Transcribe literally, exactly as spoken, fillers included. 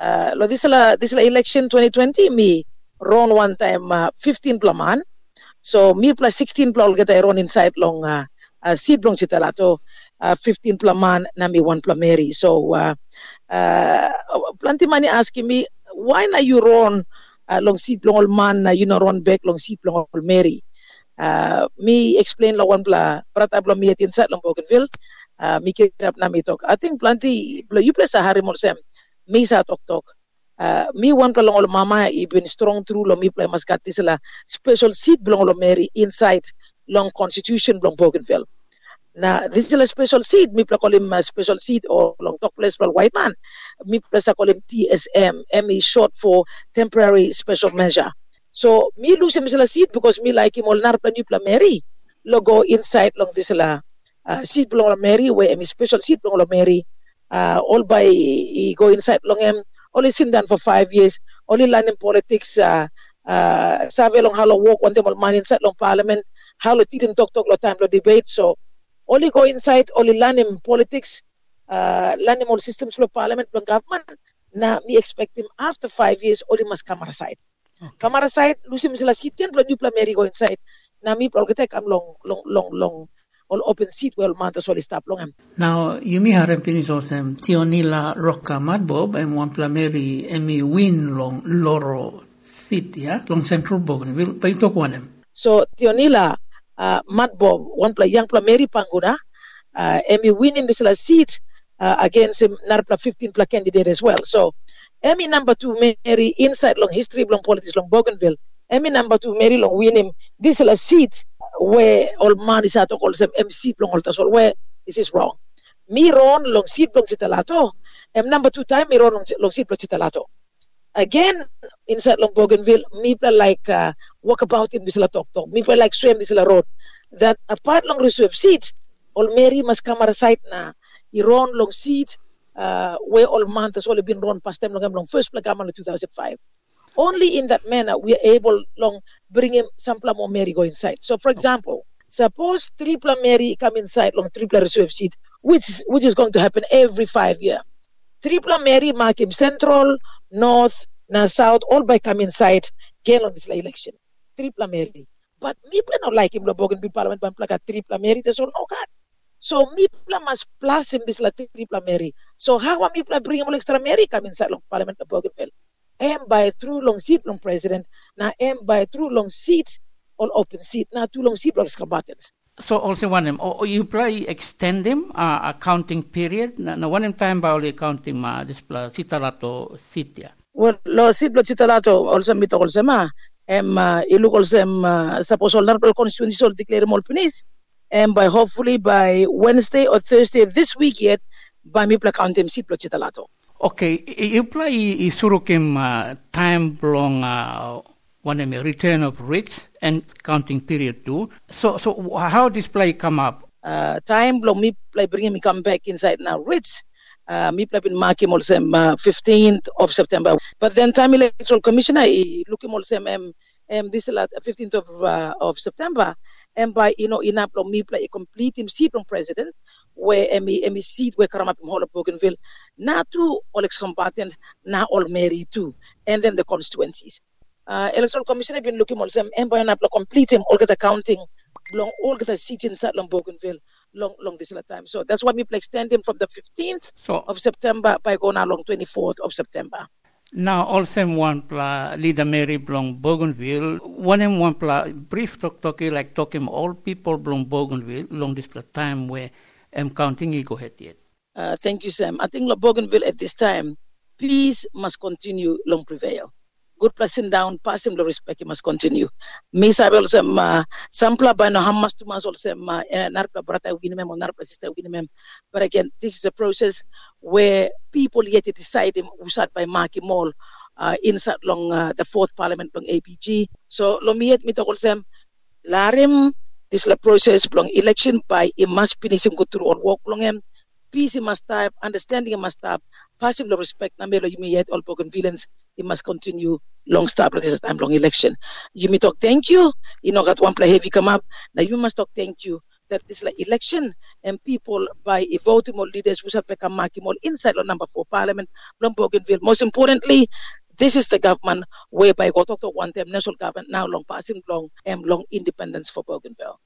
Uh, lo this la this la election twenty twenty me run one time uh, fifteen plaman. So me plus sixteen pla all get I run inside long uh, uh, seat long chitalato uh, fifteen plaman na me one plameri. So uh, uh, plenty money asking me why na you run uh, long seat long old man uh, you know run back long seat long old Mary. Uh, me explain la one pla prata bla me at inside long Bougainville. Uh, me kirap na me talk. I think plenty you play sa hari mo sem me sa talk talk. Uh, me one pla long old mama even strong through long me play maskat sila special seat belong long Mary inside long constitution belong Bougainville. Na this is a special seat me play call him a special seat or long talk place for white man. Me play sa call him T S M. M is short for temporary special measure. So me lose him sila seat because me like him all nar plan you pla Mary. Logo inside long this sila uh, seat belong long Mary where M special seat belong long Mary. Uh, all by he go inside long him. Only seen done for five years. Only learn in politics. Uh, uh, Sabi long how walk one time man inside long parliament. How lo teach him talk talk lo time lo debate. So only go inside. Only learn in politics. Uh, learn in all systems lo parliament lo government. Na me expect him after five years. Only must come side. Okay. Kamara side, lusi misala sitian plan new plan Mary go inside. Na mi pal kita kam long long long long all open seat well manta soli stop long am. Now you mi harem pinis osem tionila roka madbob and one plan Mary emi win long loro seat ya long central Bougainville pa ito kuanem. So tionila uh, madbob one plan young plan Mary panguna uh, emi win in misala seat uh, against him narpla fifteen pla candidate as well. So Emmy number two Mary inside long history long politics long Bougainville. Emmy number two Mary long win him. This is a seat where all man is at all some M seat long altasol where this is wrong. Me run long seat long chitalato. M number two time me run long, long seat long chitalato. Again inside long Bougainville me play like uh, walk about him this la talk talk. Me play like swim this la road. That apart long reserve seat all Mary must come aside na. He run long seat. Uh, where all months has only been run past time long long first plagaman in two thousand five. Only in that manner we are able long bring him some plan more Mary go inside. So for example, suppose triple Mary come inside long triple reserve seat, which is, which is going to happen every five years. Triple Mary mark him central, north, na south, all by come inside, gain on this election. Triple Mary. But me not like him lo Bougainville Parliament ban plaka triple Mary, there's all no God. So me must plus him this la triple Mary. So how am me bring him extra Mary come inside long Parliament of Bougainville? Am by through long seat long president. Now am by through long seat or open seat. Now two long seat long combatants. So also one him. Or you play extend him uh, accounting period. Now one time by only accounting ma this plus sitalato sitia. Well, lo sit lo sitalato also me to also ma. Am ilu also am suppose all narpal constituency all declare more penis. And by hopefully by Wednesday or Thursday this week yet, by me count him seat chitalato. Okay, you play isurukim uh, time long uh, one uh, return of rates and counting period too. So so how this play come up? Uh, time long me play bring me come back inside now rates. Uh, me play been mark him also uh, fifteenth of September. But then time electoral commissioner I look him also um, um this is fifteenth of uh, of September. And by you know in Aplo me play a complete him seat from president where emi emi seat where Karamap Hall of Bougainville na two all ex combatant na all Mary too and then the constituencies. Uh, electoral commission have been looking also and by Aplo complete him all get accounting long all get a seat inside long Bougainville long long this time. So that's why me play extend him from the fifteenth so, of September by going along twenty-fourth of September. Now also one pla leader Mary Blong Bougainville. One and one pla brief talk talkie like talking all people Blong Bougainville long this time where I'm counting you go ahead yet. Uh, thank you, Sam. I think Bougainville at this time, peace must continue long prevail. Good pressing down, passing the respect must continue. Me sabi also ma sampla by no hamas to mas also ma narpa brata winimem or narpa sister winimem. But again, this is a process where people yet decide him usat by Maki Mall uh, inside long uh, the fourth parliament long A P G. So lo miyet mi to also larim this is a process long election by it must finish go through all work long him. Peace must stop, understanding must stop, passing the respect na melo yumi yet all Bougainvilleans it must continue long stop this is time long election. You may talk thank you, you know got one play heavy come up. Now you must talk thank you that this like election and people by voting more leaders who have become more inside on number four parliament from Bougainville. Most importantly, this is the government whereby go talk to one time national government now long passing long and long independence for Bougainville.